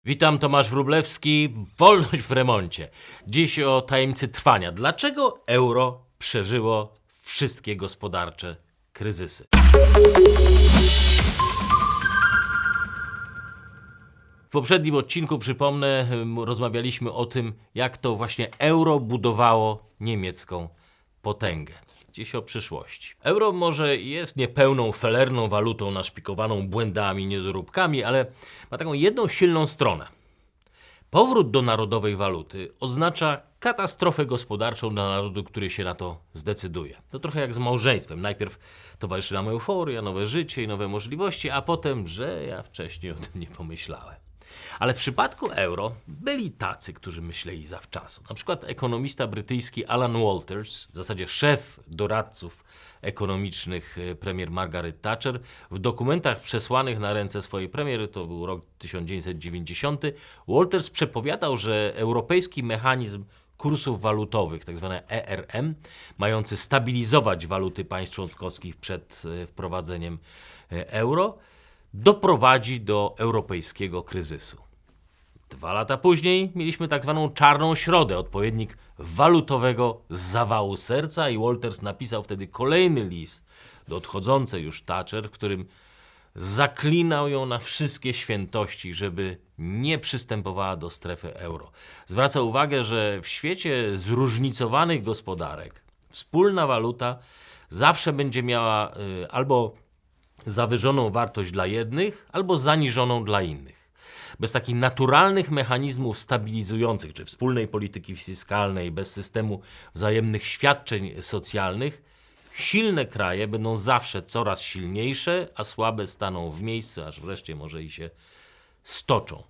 Witam, Tomasz Wróblewski, Wolność w remoncie. Dziś o tajemnicy trwania. Dlaczego euro przeżyło wszystkie gospodarcze kryzysy? W poprzednim odcinku, przypomnę, rozmawialiśmy o tym, jak to właśnie euro budowało niemiecką potęgę. Dziś o przyszłości. Euro może jest niepełną, felerną walutą naszpikowaną błędami, niedoróbkami, ale ma taką jedną silną stronę. Powrót do narodowej waluty oznacza katastrofę gospodarczą dla narodu, który się na to zdecyduje. To trochę jak z małżeństwem. Najpierw towarzyszy nam euforia, nowe życie i nowe możliwości, a potem, że ja wcześniej o tym nie pomyślałem. Ale w przypadku euro byli tacy, którzy myśleli zawczasu. Na przykład ekonomista brytyjski Alan Walters, w zasadzie szef doradców ekonomicznych premier Margaret Thatcher, w dokumentach przesłanych na ręce swojej premier, to był rok 1990, Walters przepowiadał, że europejski mechanizm kursów walutowych, tzw. ERM, mający stabilizować waluty państw członkowskich przed wprowadzeniem euro, doprowadzi do europejskiego kryzysu. 2 lata później mieliśmy tak zwaną czarną środę, odpowiednik walutowego zawału serca, i Walters napisał wtedy kolejny list do odchodzącej już Thatcher, w którym zaklinał ją na wszystkie świętości, żeby nie przystępowała do strefy euro. Zwraca uwagę, że w świecie zróżnicowanych gospodarek wspólna waluta zawsze będzie miała albo zawyżoną wartość dla jednych, albo zaniżoną dla innych. Bez takich naturalnych mechanizmów stabilizujących, czy wspólnej polityki fiskalnej, bez systemu wzajemnych świadczeń socjalnych, silne kraje będą zawsze coraz silniejsze, a słabe staną w miejscu, aż wreszcie może i się stoczą.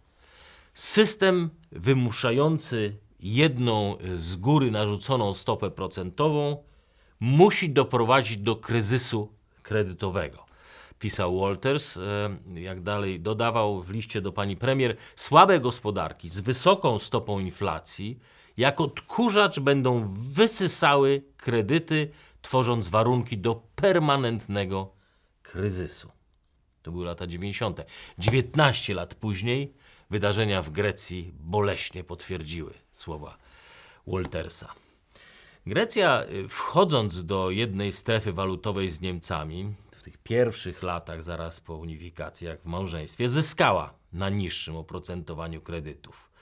System wymuszający jedną z góry narzuconą stopę procentową musi doprowadzić do kryzysu kredytowego, pisał Walters. Jak dalej dodawał w liście do pani premier, słabe gospodarki z wysoką stopą inflacji jak odkurzacz będą wysysały kredyty, tworząc warunki do permanentnego kryzysu. To były lata 90. 19 lat później wydarzenia w Grecji boleśnie potwierdziły słowa Waltersa. Grecja, wchodząc do jednej strefy walutowej z Niemcami, w tych pierwszych latach zaraz po unifikacji, jak w małżeństwie, zyskała na niższym oprocentowaniu kredytów.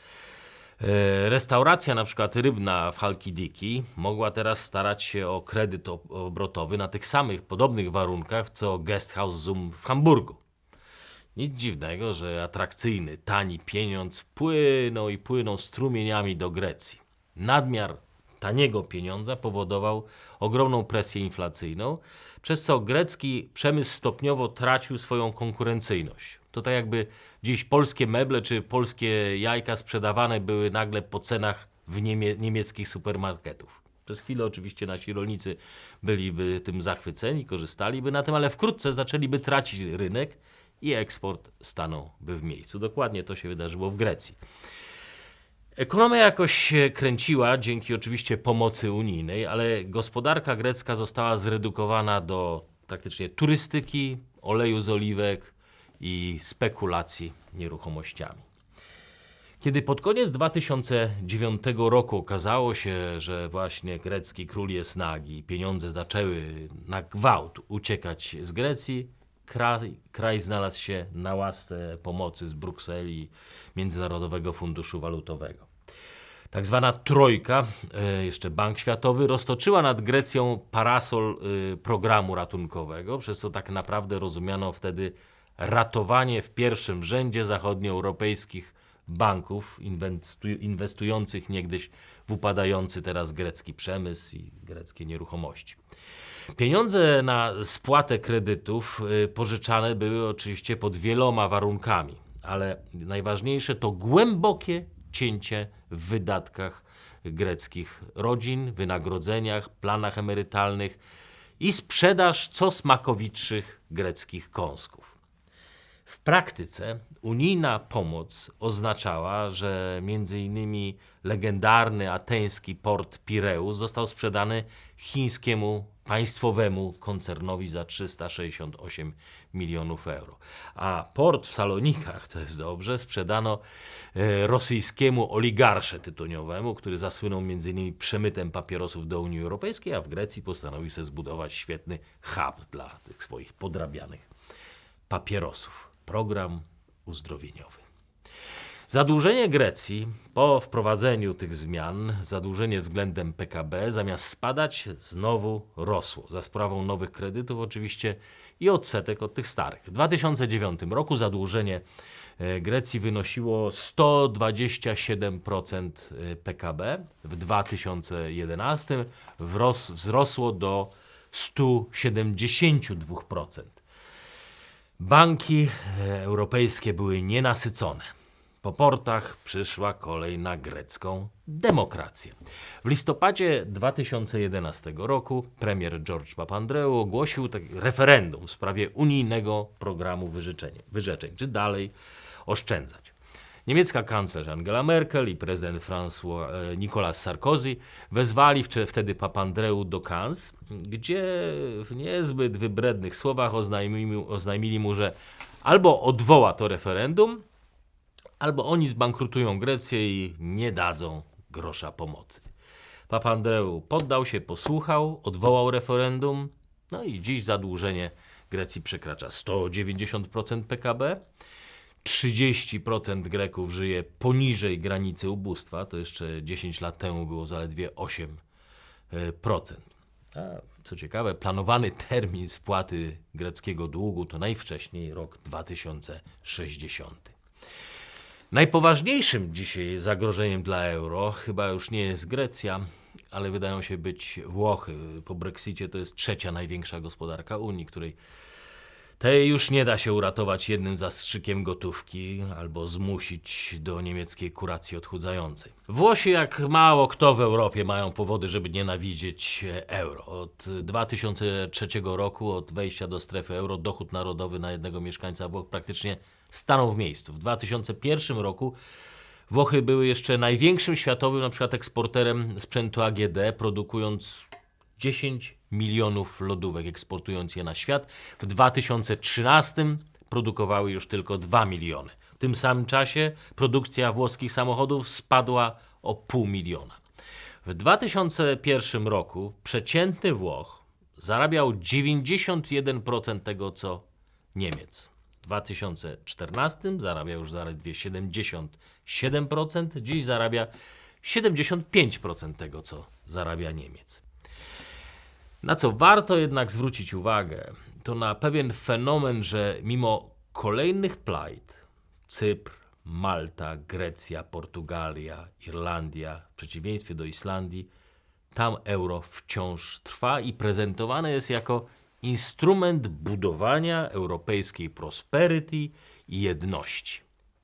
Restauracja na przykład rybna w Halkidiki mogła teraz starać się o kredyt obrotowy na tych samych, podobnych warunkach, co Guesthouse Zoom w Hamburgu. Nic dziwnego, że atrakcyjny, tani pieniądz płynął strumieniami do Grecji. Nadmiar taniego pieniądza powodował ogromną presję inflacyjną, przez co grecki przemysł stopniowo tracił swoją konkurencyjność. To tak jakby dziś polskie meble czy polskie jajka sprzedawane były nagle po cenach w niemieckich supermarketów. Przez chwilę oczywiście nasi rolnicy byliby tym zachwyceni, korzystaliby na tym, ale wkrótce zaczęliby tracić rynek i eksport stanąłby w miejscu. Dokładnie to się wydarzyło w Grecji. Ekonomia jakoś się kręciła dzięki oczywiście pomocy unijnej, ale gospodarka grecka została zredukowana do praktycznie turystyki, oleju z oliwek i spekulacji nieruchomościami. Kiedy pod koniec 2009 roku okazało się, że właśnie grecki król jest nagi i pieniądze zaczęły na gwałt uciekać z Grecji, kraj znalazł się na łasce pomocy z Brukseli i Międzynarodowego Funduszu Walutowego. Tak zwana trojka, jeszcze Bank Światowy, roztoczyła nad Grecją parasol programu ratunkowego, przez co tak naprawdę rozumiano wtedy ratowanie w pierwszym rzędzie zachodnioeuropejskich banków inwestujących niegdyś w upadający teraz grecki przemysł i greckie nieruchomości. Pieniądze na spłatę kredytów pożyczane były oczywiście pod wieloma warunkami, ale najważniejsze to głębokie cięcie w wydatkach greckich rodzin, wynagrodzeniach, planach emerytalnych i sprzedaż co smakowitszych greckich kąsków. W praktyce unijna pomoc oznaczała, że m.in. legendarny ateński port Pireus został sprzedany chińskiemu państwowemu koncernowi za 368 milionów euro. A port w Salonikach, to jest dobrze, sprzedano rosyjskiemu oligarsze tytoniowemu, który zasłynął m.in. przemytem papierosów do Unii Europejskiej, a w Grecji postanowił sobie zbudować świetny hub dla tych swoich podrabianych papierosów. Program uzdrowieniowy. Zadłużenie Grecji po wprowadzeniu tych zmian, zadłużenie względem PKB zamiast spadać znowu rosło. Za sprawą nowych kredytów oczywiście i odsetek od tych starych. W 2009 roku zadłużenie Grecji wynosiło 127% PKB. W 2011 wzrosło do 172%. Banki europejskie były nienasycone. Po portach przyszła kolej na grecką demokrację. W listopadzie 2011 roku premier George Papandreou ogłosił referendum w sprawie unijnego programu wyrzeczeń, czy dalej oszczędzać. Niemiecka kanclerz Angela Merkel i prezydent Nicolas Sarkozy wezwali wtedy Papandreou do Cannes, gdzie w niezbyt wybrednych słowach oznajmili mu, że albo odwoła to referendum, albo oni zbankrutują Grecję i nie dadzą grosza pomocy. Papandreou poddał się, posłuchał, odwołał referendum, no i dziś zadłużenie Grecji przekracza 190% PKB. 30% Greków żyje poniżej granicy ubóstwa, to jeszcze 10 lat temu było zaledwie 8%. A co ciekawe, planowany termin spłaty greckiego długu to najwcześniej rok 2060. Najpoważniejszym dzisiaj zagrożeniem dla euro chyba już nie jest Grecja, ale wydają się być Włochy. Po Brexicie to jest trzecia największa gospodarka Unii, której tej już nie da się uratować jednym zastrzykiem gotówki albo zmusić do niemieckiej kuracji odchudzającej. Włosi, jak mało kto w Europie, mają powody, żeby nienawidzieć euro. Od 2003 roku, od wejścia do strefy euro, dochód narodowy na jednego mieszkańca Włoch praktycznie stanął w miejscu. W 2001 roku Włochy były jeszcze największym światowym na przykład eksporterem sprzętu AGD, produkując 10 milionów lodówek, eksportując je na świat. W 2013 produkowały już tylko 2 miliony. W tym samym czasie produkcja włoskich samochodów spadła o 500 000. W 2001 roku przeciętny Włoch zarabiał 91% tego, co Niemiec. W 2014 zarabiał już zaledwie 77%, dziś zarabia 75% tego, co zarabia Niemiec. Na co warto jednak zwrócić uwagę, to na pewien fenomen, że mimo kolejnych plajt Cypr, Malta, Grecja, Portugalia, Irlandia, w przeciwieństwie do Islandii, tam euro wciąż trwa i prezentowane jest jako instrument budowania europejskiej prosperity i jedności.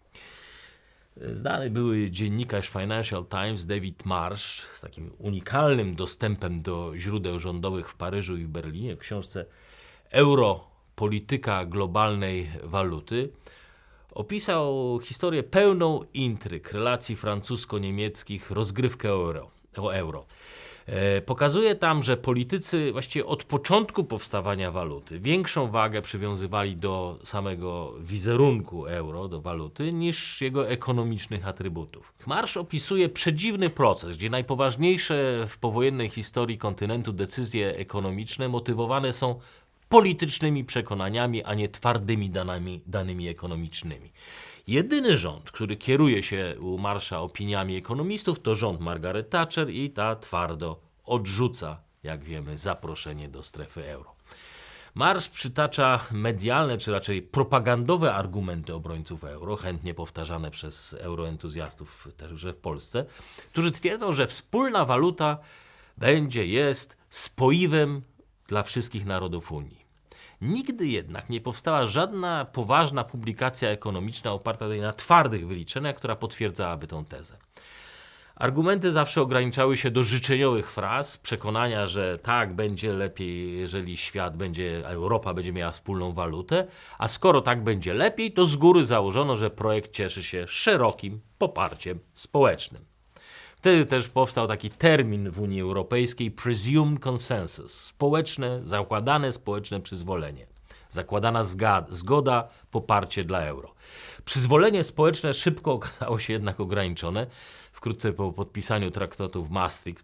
Znany były dziennikarz Financial Times David Marsh z takim unikalnym dostępem do źródeł rządowych w Paryżu i w Berlinie w książce Euro, polityka globalnej waluty opisał historię pełną intryg relacji francusko-niemieckich, rozgrywkę o euro. Pokazuje tam, że politycy właściwie od początku powstawania waluty większą wagę przywiązywali do samego wizerunku euro, do waluty, niż jego ekonomicznych atrybutów. Marsz opisuje przedziwny proces, gdzie najpoważniejsze w powojennej historii kontynentu decyzje ekonomiczne motywowane są politycznymi przekonaniami, a nie twardymi danymi ekonomicznymi. Jedyny rząd, który kieruje się u Marsza opiniami ekonomistów, to rząd Margaret Thatcher i ta twardo odrzuca, jak wiemy, zaproszenie do strefy euro. Marsz przytacza medialne, czy raczej propagandowe argumenty obrońców euro, chętnie powtarzane przez euroentuzjastów także w Polsce, którzy twierdzą, że wspólna waluta jest spoiwem dla wszystkich narodów Unii. Nigdy jednak nie powstała żadna poważna publikacja ekonomiczna oparta na twardych wyliczeniach, która potwierdzałaby tę tezę. Argumenty zawsze ograniczały się do życzeniowych fraz, przekonania, że tak będzie lepiej, jeżeli Europa będzie miała wspólną walutę, a skoro tak będzie lepiej, to z góry założono, że projekt cieszy się szerokim poparciem społecznym. W Wtedy też powstał taki termin w Unii Europejskiej presumed consensus, zakładane społeczne przyzwolenie. Zakładana zgoda, poparcie dla euro. Przyzwolenie społeczne szybko okazało się jednak ograniczone. Wkrótce po podpisaniu traktatu w Maastricht w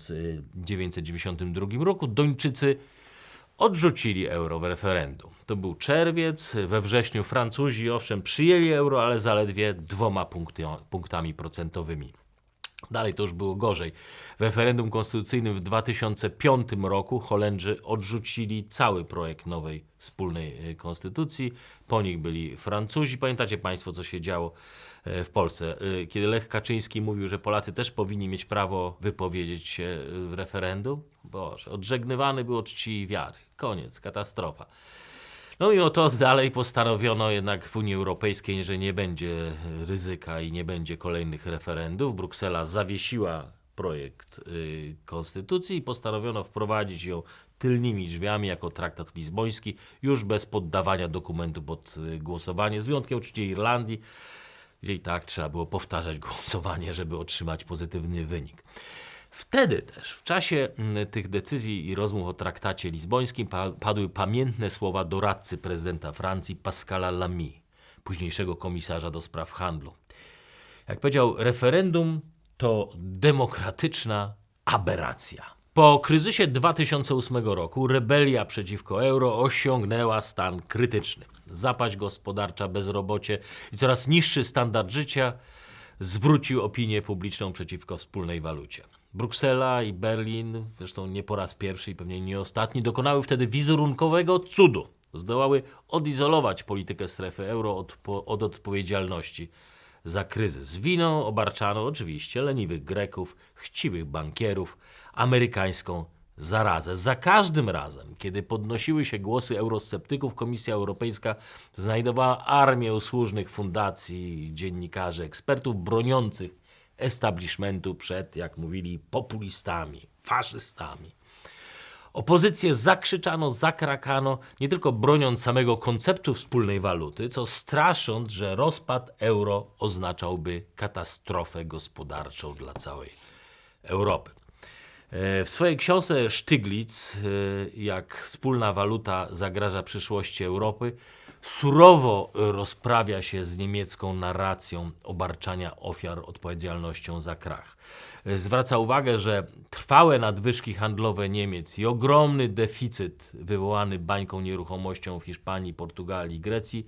1992 roku Duńczycy odrzucili euro w referendum. To był czerwiec, we wrześniu Francuzi owszem przyjęli euro, ale zaledwie 2 punktami procentowymi. Dalej to już było gorzej. W referendum konstytucyjnym w 2005 roku Holendrzy odrzucili cały projekt nowej wspólnej konstytucji. Po nich byli Francuzi. Pamiętacie Państwo, co się działo w Polsce? Kiedy Lech Kaczyński mówił, że Polacy też powinni mieć prawo wypowiedzieć się w referendum? Boże, odżegnywany był od czci i wiary. Koniec, katastrofa. No mimo to dalej postanowiono jednak w Unii Europejskiej, że nie będzie ryzyka i nie będzie kolejnych referendów. Bruksela zawiesiła projekt konstytucji i postanowiono wprowadzić ją tylnymi drzwiami jako traktat lizboński, już bez poddawania dokumentu pod głosowanie, z wyjątkiem oczywiście Irlandii, gdzie i tak trzeba było powtarzać głosowanie, żeby otrzymać pozytywny wynik. Wtedy też, w czasie tych decyzji i rozmów o traktacie lizbońskim padły pamiętne słowa doradcy prezydenta Francji Pascala Lamy, późniejszego komisarza do spraw handlu. Jak powiedział, referendum to demokratyczna aberracja. Po kryzysie 2008 roku rebelia przeciwko euro osiągnęła stan krytyczny. Zapaść gospodarcza, bezrobocie i coraz niższy standard życia zwrócił opinię publiczną przeciwko wspólnej walucie. Bruksela i Berlin, zresztą nie po raz pierwszy i pewnie nie ostatni, dokonały wtedy wizerunkowego cudu. Zdołały odizolować politykę strefy euro od odpowiedzialności za kryzys. Winą obarczano oczywiście leniwych Greków, chciwych bankierów, amerykańską zarazę. Za każdym razem, kiedy podnosiły się głosy eurosceptyków, Komisja Europejska znajdowała armię usłużnych fundacji, dziennikarzy, ekspertów broniących establishmentu przed, jak mówili, populistami, faszystami. Opozycję zakrzyczano, zakrakano, nie tylko broniąc samego konceptu wspólnej waluty, co strasząc, że rozpad euro oznaczałby katastrofę gospodarczą dla całej Europy. W swojej książce Stiglitz, jak wspólna waluta zagraża przyszłości Europy, surowo rozprawia się z niemiecką narracją obarczania ofiar odpowiedzialnością za krach. Zwraca uwagę, że trwałe nadwyżki handlowe Niemiec i ogromny deficyt wywołany bańką nieruchomością w Hiszpanii, Portugalii i Grecji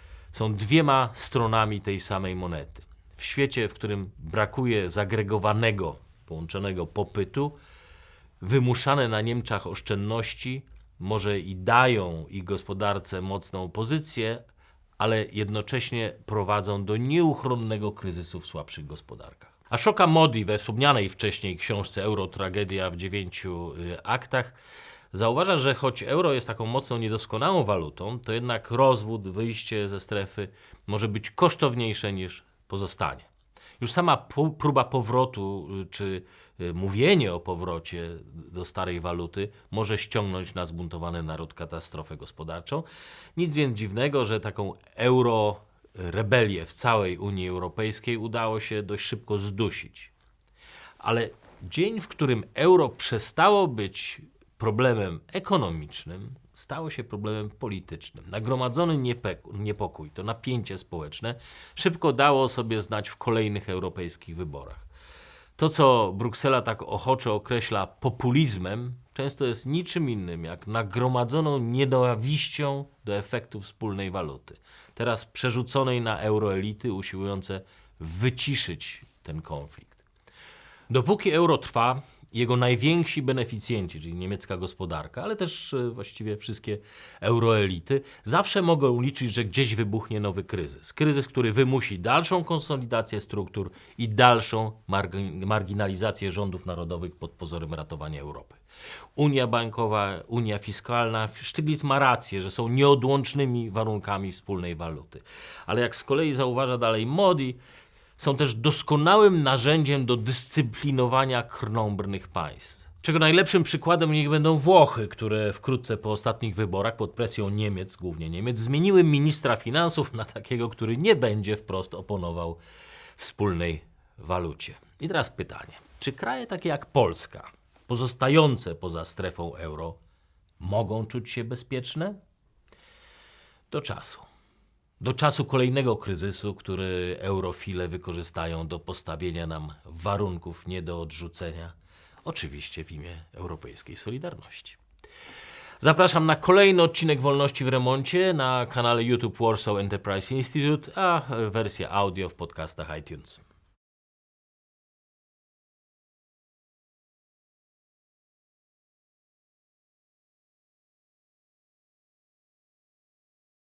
są 2 stronami tej samej monety. W świecie, w którym brakuje zagregowanego, połączonego popytu, wymuszane na Niemczech oszczędności może i dają ich gospodarce mocną pozycję, ale jednocześnie prowadzą do nieuchronnego kryzysu w słabszych gospodarkach. Ashoka Modi we wspomnianej wcześniej książce Eurotragedia w 9 aktach zauważa, że choć euro jest taką mocną, niedoskonałą walutą, to jednak rozwód, wyjście ze strefy może być kosztowniejsze niż pozostanie. Już sama próba powrotu, czy mówienie o powrocie do starej waluty może ściągnąć na zbuntowany naród katastrofę gospodarczą. Nic więc dziwnego, że taką euro-rebelię w całej Unii Europejskiej udało się dość szybko zdusić. Ale dzień, w którym euro przestało być problemem ekonomicznym, stało się problemem politycznym. Nagromadzony niepokój, to napięcie społeczne szybko dało sobie znać w kolejnych europejskich wyborach. To, co Bruksela tak ochoczo określa populizmem, często jest niczym innym jak nagromadzoną nienawiścią do efektu wspólnej waluty. Teraz przerzuconej na euroelity usiłujące wyciszyć ten konflikt. Dopóki euro trwa, jego najwięksi beneficjenci, czyli niemiecka gospodarka, ale też właściwie wszystkie euroelity, zawsze mogą liczyć, że gdzieś wybuchnie nowy kryzys. Kryzys, który wymusi dalszą konsolidację struktur i dalszą marginalizację rządów narodowych pod pozorem ratowania Europy. Unia bankowa, unia fiskalna, Stiglitz ma rację, że są nieodłącznymi warunkami wspólnej waluty. Ale jak z kolei zauważa dalej Modi, są też doskonałym narzędziem do dyscyplinowania krnąbrnych państw. Czego najlepszym przykładem niech będą Włochy, które wkrótce po ostatnich wyborach pod presją Niemiec, głównie Niemiec, zmieniły ministra finansów na takiego, który nie będzie wprost oponował wspólnej walucie. I teraz pytanie, czy kraje takie jak Polska, pozostające poza strefą euro, mogą czuć się bezpieczne? Do czasu. Do czasu kolejnego kryzysu, który eurofile wykorzystają do postawienia nam warunków nie do odrzucenia, oczywiście w imię europejskiej solidarności. Zapraszam na kolejny odcinek Wolności w Remoncie na kanale YouTube Warsaw Enterprise Institute, a wersja audio w podcastach iTunes.